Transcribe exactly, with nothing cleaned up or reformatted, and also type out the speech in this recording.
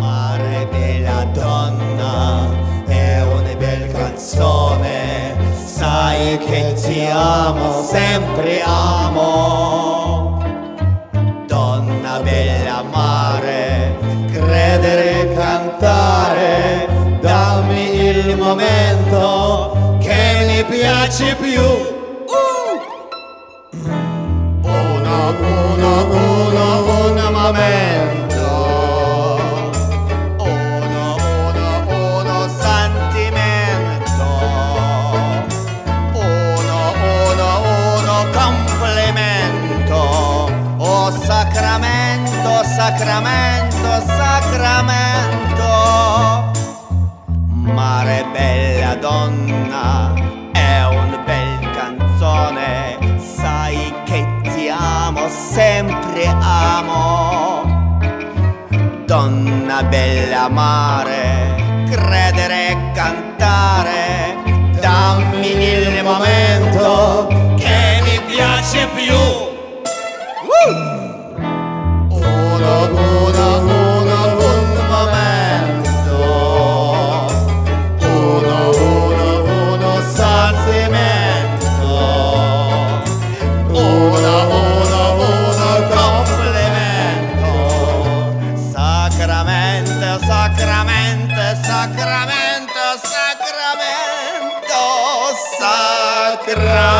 Mare bella donna, è una bella canzone, sai che ti amo, sempre amo. Donna bella mare, credere, cantare, dammi il momento che mi piace più. Uno, uno, uno, un momento. Sacramento, sacramento, sacramento. Mare bella donna, è una bella canzone, sai che ti amo, sempre amo. Donna bella mare, credere e cantare, dammi il momento che mi piace più. Woo! Uno, uno, uno, un momento. Uno, uno, uno, sentimento. Uno, uno, uno, complimento. Sacramento, sacramento, sacramento, sacramento, sacramento.